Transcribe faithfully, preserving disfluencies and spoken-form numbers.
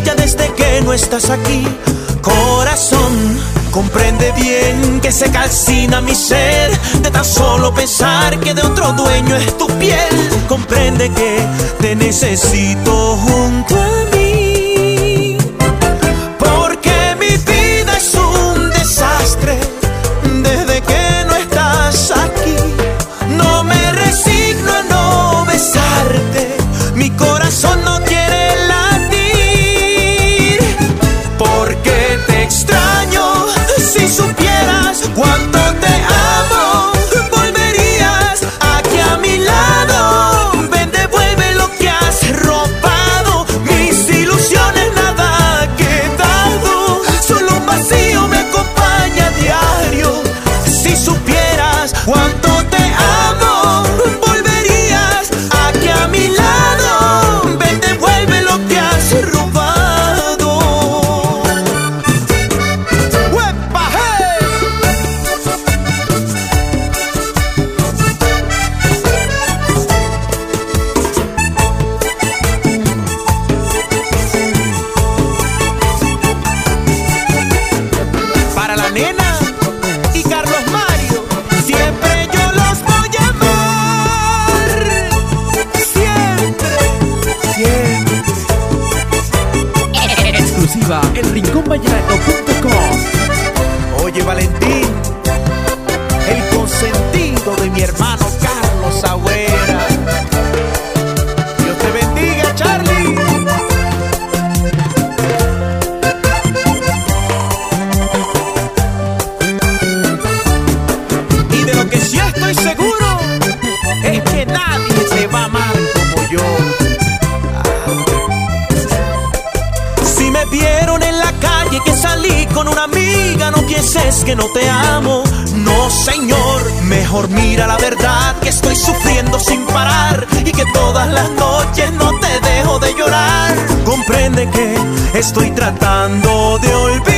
brilla desde que no estás aquí. Corazón, comprende bien que se calcina mi ser de tan solo pensar que de otro dueño es tu piel. Comprende que te necesito junto a mí, porque mi vida es un desastre desde que no estás aquí. No me resigno a no besarte, mi corazón no quiere latir, porque te extraño. Si supieras cuánto te amo, volverías aquí a mi lado. Ven, devuelve lo que has robado, mis ilusiones nada ha quedado, solo un vacío me acompaña a diario. Si supieras cuánto te amo, volverías aquí a mi lado. Ven, devuelve lo que has robado. ¡Uepa, hey! Para la nena y Carlos Mario, siempre yo los voy a amar. Siempre, siempre. Exclusiva en rincón vallenato punto com. Oye, Valentín, el consentido de mi hermano Carlos Agüera. Dios te bendiga, Charlie. Y de lo que sí estoy seguro es que nadie te va a amar como yo. Si me vieron en la calle que salí con una amiga, no pienses que no te amo. No, señor, mejor mira la verdad, que estoy sufriendo sin parar y que todas las noches no te dejo de llorar. Comprende que estoy tratando de olvidar